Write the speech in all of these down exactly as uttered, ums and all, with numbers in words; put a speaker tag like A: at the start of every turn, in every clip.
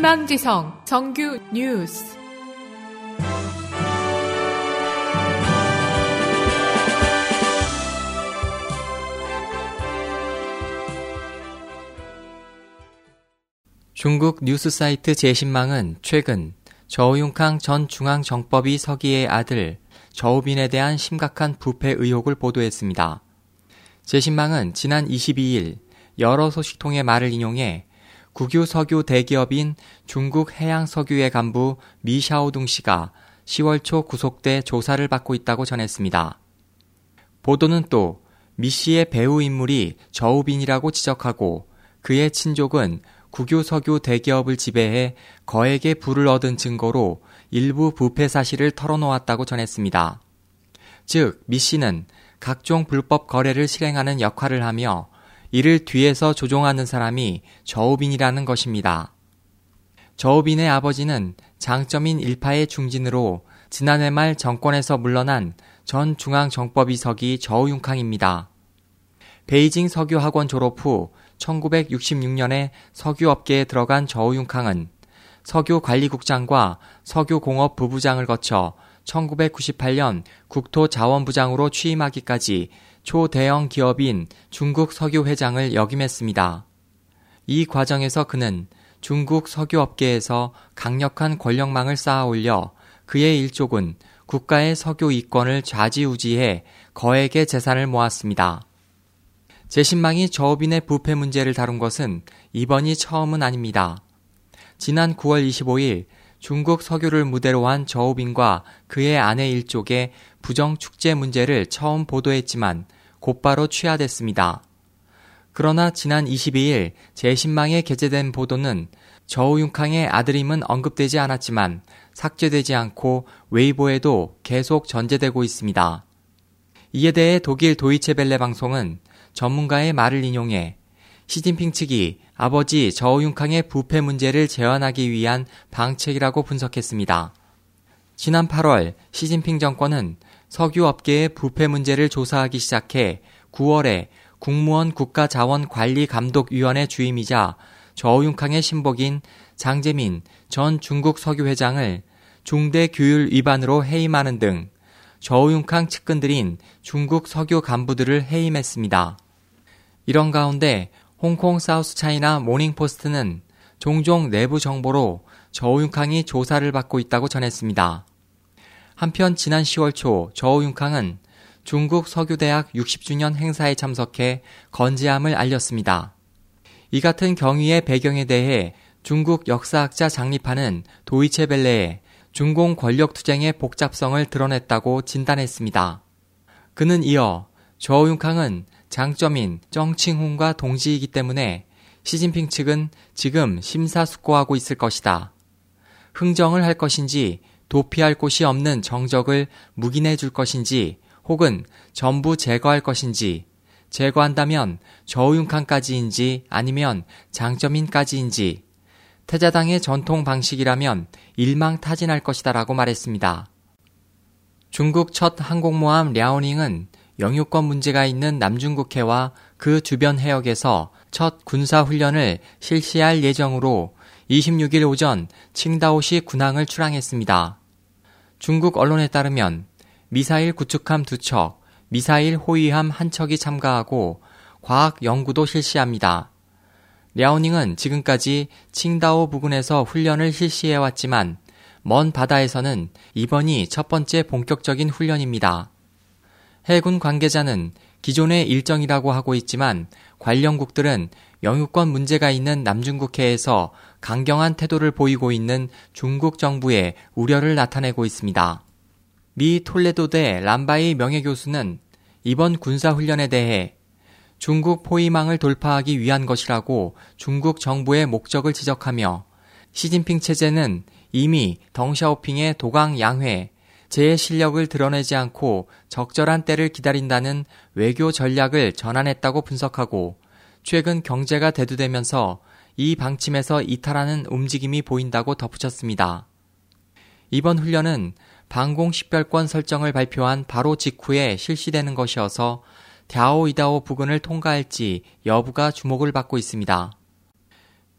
A: 희망지성 정규 뉴스.
B: 중국 뉴스 사이트 제신망은 최근 저우융캉 전 중앙정법위 서기의 아들 저우빈에 대한 심각한 부패 의혹을 보도했습니다. 제신망은 지난 이십이일 여러 소식통의 말을 인용해 국유 석유 대기업인 중국 해양석유의 간부 미샤오둥 씨가 시월 초 구속돼 조사를 받고 있다고 전했습니다. 보도는 또 미 씨의 배후 인물이 저우빈이라고 지적하고 그의 친족은 국유 석유 대기업을 지배해 거액의 부를 얻은 증거로 일부 부패 사실을 털어놓았다고 전했습니다. 즉, 미 씨는 각종 불법 거래를 실행하는 역할을 하며 이를 뒤에서 조종하는 사람이 저우빈이라는 것입니다. 저우빈의 아버지는 장쩌민 일파의 중진으로 지난해 말 정권에서 물러난 전 중앙정법위 서기 저우융캉입니다. 베이징 석유학원 졸업 후 천구백육십육년에 석유업계에 들어간 저우융캉은 석유관리국장과 석유공업 부부장을 거쳐 천구백구십팔년 국토자원부장으로 취임하기까지 초대형 기업인 중국 석유회장을 역임했습니다. 이 과정에서 그는 중국 석유업계에서 강력한 권력망을 쌓아올려 그의 일족은 국가의 석유 이권을 좌지우지해 거액의 재산을 모았습니다. 제신망이 저우빈의 부패 문제를 다룬 것은 이번이 처음은 아닙니다. 지난 구월 이십오일 중국 석유를 무대로 한 저우빈과 그의 아내 일족의 부정축제 문제를 처음 보도했지만 곧바로 취하됐습니다. 그러나 지난 이십이일 제신망에 게재된 보도는 저우융캉의 아들임은 언급되지 않았지만 삭제되지 않고 웨이보에도 계속 전제되고 있습니다. 이에 대해 독일 도이체벨레 방송은 전문가의 말을 인용해 시진핑 측이 아버지 저우융캉의 부패 문제를 재현하기 위한 방책이라고 분석했습니다. 지난 팔월 시진핑 정권은 석유업계의 부패 문제를 조사하기 시작해 구월에 국무원 국가자원관리감독위원회 주임이자 저우융캉의 신복인 장제민 전 중국 석유회장을 중대 규율 위반으로 해임하는 등 저우융캉 측근들인 중국 석유 간부들을 해임했습니다. 이런 가운데 홍콩 사우스차이나 모닝포스트는 종종 내부 정보로 저우융캉이 조사를 받고 있다고 전했습니다. 한편 지난 시월 초 저우융캉은 중국 석유대학 육십주년 행사에 참석해 건재함을 알렸습니다. 이 같은 경위의 배경에 대해 중국 역사학자 장리파는 도이체벨레에 중공 권력투쟁의 복잡성을 드러냈다고 진단했습니다. 그는 이어 저우융캉은 장쩌민, 정칭훈과 동지이기 때문에 시진핑 측은 지금 심사숙고하고 있을 것이다. 흥정을 할 것인지 도피할 곳이 없는 정적을 묵인해 줄 것인지 혹은 전부 제거할 것인지 제거한다면 저우융캉까지인지 아니면 장쩌민까지인지 태자당의 전통 방식이라면 일망타진할 것이다 라고 말했습니다. 중국 첫 항공모함 랴오닝은 영유권 문제가 있는 남중국해와 그 주변 해역에서 첫 군사훈련을 실시할 예정으로 이십육일 오전 칭다오시 군항을 출항했습니다. 중국 언론에 따르면 미사일 구축함 두 척, 미사일 호위함 한 척이 참가하고 과학 연구도 실시합니다. 랴오닝은 지금까지 칭다오 부근에서 훈련을 실시해왔지만 먼 바다에서는 이번이 첫 번째 본격적인 훈련입니다. 해군 관계자는 기존의 일정이라고 하고 있지만 관련국들은 영유권 문제가 있는 남중국해에서 강경한 태도를 보이고 있는 중국 정부에 우려를 나타내고 있습니다. 미 톨레도대 람바이 명예교수는 이번 군사훈련에 대해 중국 포위망을 돌파하기 위한 것이라고 중국 정부의 목적을 지적하며 시진핑 체제는 이미 덩샤오핑의 도강 양회, 제 실력을 드러내지 않고 적절한 때를 기다린다는 외교 전략을 전환했다고 분석하고 최근 경제가 대두되면서 이 방침에서 이탈하는 움직임이 보인다고 덧붙였습니다. 이번 훈련은 방공 식별권 설정을 발표한 바로 직후에 실시되는 것이어서 갸오이다오 부근을 통과할지 여부가 주목을 받고 있습니다.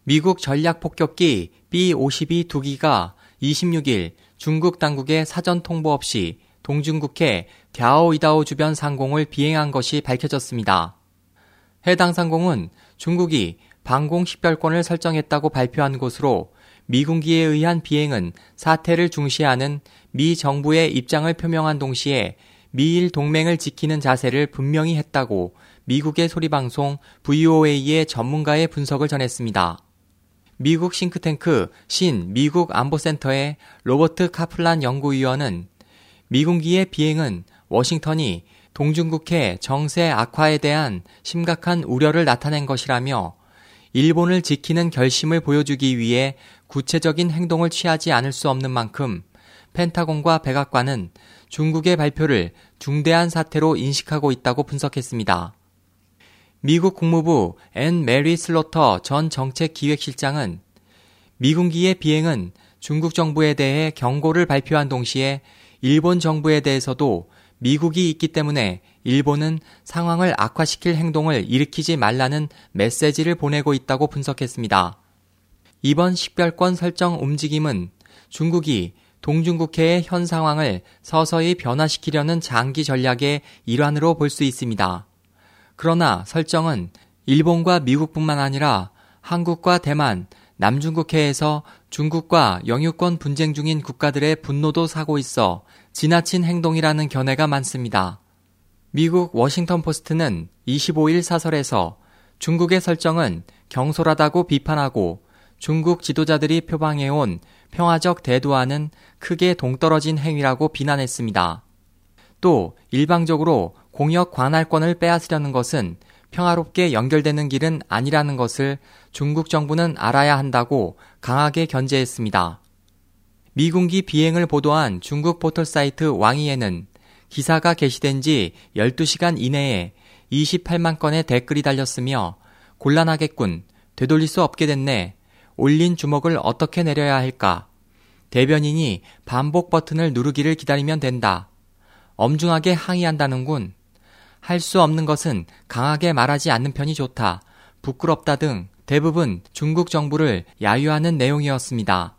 B: 미국 전략폭격기 비 오십이 두 기가 이십육 일 중국 당국의 사전 통보 없이 동중국해 갸오이다오 주변 상공을 비행한 것이 밝혀졌습니다. 해당 상공은 중국이 방공 식별권을 설정했다고 발표한 곳으로 미군기에 의한 비행은 사태를 중시하는 미 정부의 입장을 표명한 동시에 미일 동맹을 지키는 자세를 분명히 했다고 미국의 소리방송 브이오에이의 전문가의 분석을 전했습니다. 미국 싱크탱크 신 미국 안보센터의 로버트 카플란 연구위원은 미군기의 비행은 워싱턴이 동중국해 정세 악화에 대한 심각한 우려를 나타낸 것이라며 일본을 지키는 결심을 보여주기 위해 구체적인 행동을 취하지 않을 수 없는 만큼 펜타곤과 백악관은 중국의 발표를 중대한 사태로 인식하고 있다고 분석했습니다. 미국 국무부 앤 메리 슬로터 전 정책기획실장은 미군기의 비행은 중국 정부에 대해 경고를 발표한 동시에 일본 정부에 대해서도 미국이 있기 때문에 일본은 상황을 악화시킬 행동을 일으키지 말라는 메시지를 보내고 있다고 분석했습니다. 이번 식별권 설정 움직임은 중국이 동중국해의 현 상황을 서서히 변화시키려는 장기 전략의 일환으로 볼 수 있습니다. 그러나 설정은 일본과 미국뿐만 아니라 한국과 대만, 남중국해에서 중국과 영유권 분쟁 중인 국가들의 분노도 사고 있어 지나친 행동이라는 견해가 많습니다. 미국 워싱턴 포스트는 이십오 일 사설에서 중국의 설정은 경솔하다고 비판하고 중국 지도자들이 표방해온 평화적 대도와는 크게 동떨어진 행위라고 비난했습니다. 또 일방적으로 공역 관할권을 빼앗으려는 것은 평화롭게 연결되는 길은 아니라는 것을 중국 정부는 알아야 한다고 강하게 견제했습니다. 미군기 비행을 보도한 중국 포털사이트 왕이에는 기사가 게시된 지 열두 시간 이내에 이십팔만 건의 댓글이 달렸으며 곤란하겠군, 되돌릴 수 없게 됐네, 올린 주먹을 어떻게 내려야 할까, 대변인이 반복 버튼을 누르기를 기다리면 된다, 엄중하게 항의한다는군, 할 수 없는 것은 강하게 말하지 않는 편이 좋다, 부끄럽다 등 대부분 중국 정부를 야유하는 내용이었습니다.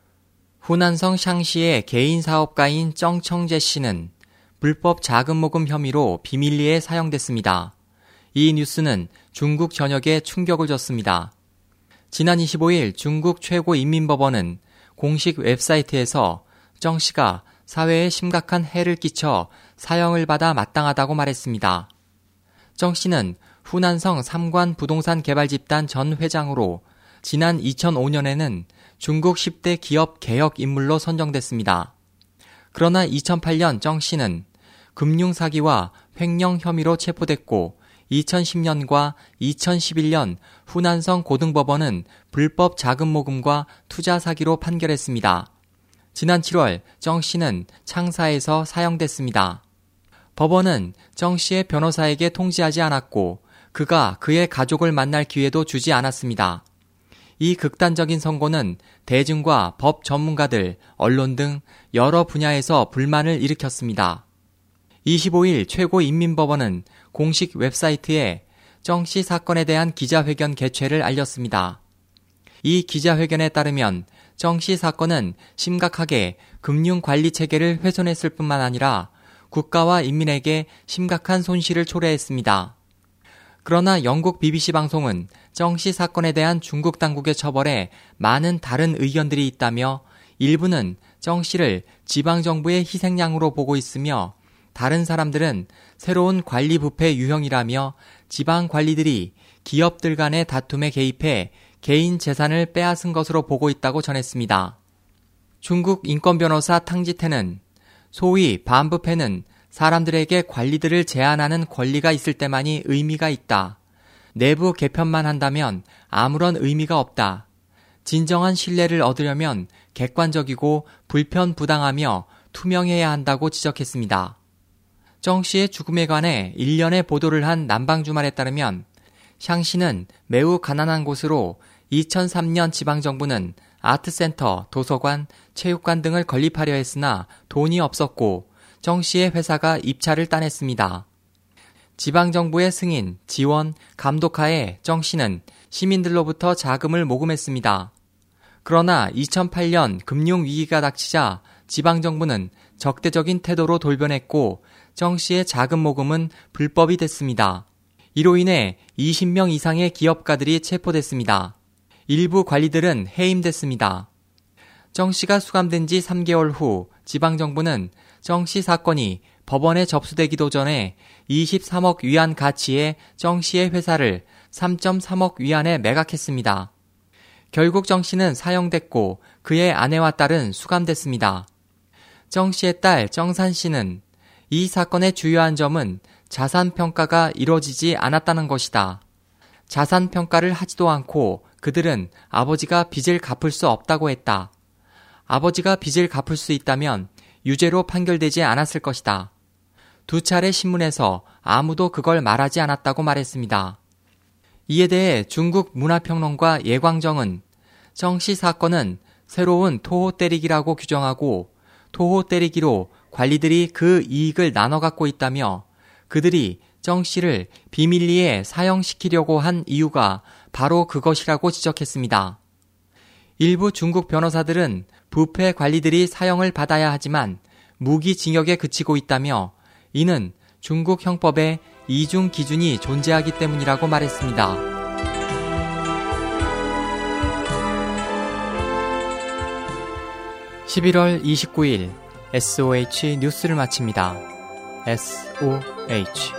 B: 후난성 샹시의 개인 사업가인 정청재 씨는 불법 자금 모금 혐의로 비밀리에 사형됐습니다. 이 뉴스는 중국 전역에 충격을 줬습니다. 지난 이십오 일 중국 최고인민법원은 공식 웹사이트에서 정 씨가 사회에 심각한 해를 끼쳐 사형을 받아 마땅하다고 말했습니다. 정 씨는 후난성 삼관 부동산 개발 집단 전 회장으로 지난 이천오 년에는 중국 십 대 기업 개혁 인물로 선정됐습니다. 그러나 이천팔 년 정 씨는 금융 사기와 횡령 혐의로 체포됐고 이천십 년과 이천십일 년 후난성 고등법원은 불법 자금 모금과 투자 사기로 판결했습니다. 지난 칠월 정 씨는 창사에서 사형됐습니다. 법원은 정 씨의 변호사에게 통지하지 않았고 그가 그의 가족을 만날 기회도 주지 않았습니다. 이 극단적인 선고는 대중과 법 전문가들, 언론 등 여러 분야에서 불만을 일으켰습니다. 이십오 일 최고인민법원은 공식 웹사이트에 정 씨 사건에 대한 기자회견 개최를 알렸습니다. 이 기자회견에 따르면 정 씨 사건은 심각하게 금융관리체계를 훼손했을 뿐만 아니라 국가와 인민에게 심각한 손실을 초래했습니다. 그러나 영국 비비씨 방송은 정 씨 사건에 대한 중국 당국의 처벌에 많은 다른 의견들이 있다며 일부는 정 씨를 지방정부의 희생양으로 보고 있으며 다른 사람들은 새로운 관리 부패 유형이라며 지방 관리들이 기업들 간의 다툼에 개입해 개인 재산을 빼앗은 것으로 보고 있다고 전했습니다. 중국 인권변호사 탕지태는 소위 반부패는 사람들에게 관리들을 제한하는 권리가 있을 때만이 의미가 있다. 내부 개편만 한다면 아무런 의미가 없다. 진정한 신뢰를 얻으려면 객관적이고 불편부당하며 투명해야 한다고 지적했습니다. 정 씨의 죽음에 관해 일련의 보도를 한 남방주말에 따르면 샹 씨는 매우 가난한 곳으로 이천삼 년 지방정부는 아트센터, 도서관, 체육관 등을 건립하려 했으나 돈이 없었고 정 씨의 회사가 입찰을 따냈습니다. 지방정부의 승인, 지원, 감독하에 정 씨는 시민들로부터 자금을 모금했습니다. 그러나 이천팔 년 금융위기가 닥치자 지방정부는 적대적인 태도로 돌변했고 정 씨의 자금 모금은 불법이 됐습니다. 이로 인해 이십 명 이상의 기업가들이 체포됐습니다. 일부 관리들은 해임됐습니다. 정 씨가 수감된 지 삼 개월 후 지방정부는 정 씨 사건이 법원에 접수되기도 전에 이십삼억 위안 가치의 정 씨의 회사를 삼 점 삼억 위안에 매각했습니다. 결국 정 씨는 사형됐고 그의 아내와 딸은 수감됐습니다. 정 씨의 딸 정산 씨는 이 사건의 주요한 점은 자산 평가가 이루어지지 않았다는 것이다. 자산 평가를 하지도 않고 그들은 아버지가 빚을 갚을 수 없다고 했다. 아버지가 빚을 갚을 수 있다면 유죄로 판결되지 않았을 것이다. 두 차례 신문에서 아무도 그걸 말하지 않았다고 말했습니다. 이에 대해 중국 문화평론가 예광정은 정 씨 사건은 새로운 토호 때리기라고 규정하고 토호 때리기로 관리들이 그 이익을 나눠 갖고 있다며 그들이 정 씨를 비밀리에 사형시키려고 한 이유가 바로 그것이라고 지적했습니다. 일부 중국 변호사들은 부패 관리들이 사형을 받아야 하지만 무기징역에 그치고 있다며 이는 중국 형법에 이중 기준이 존재하기 때문이라고 말했습니다. 십일월 이십구일 에스오에이치 뉴스를 마칩니다. 에스오에이치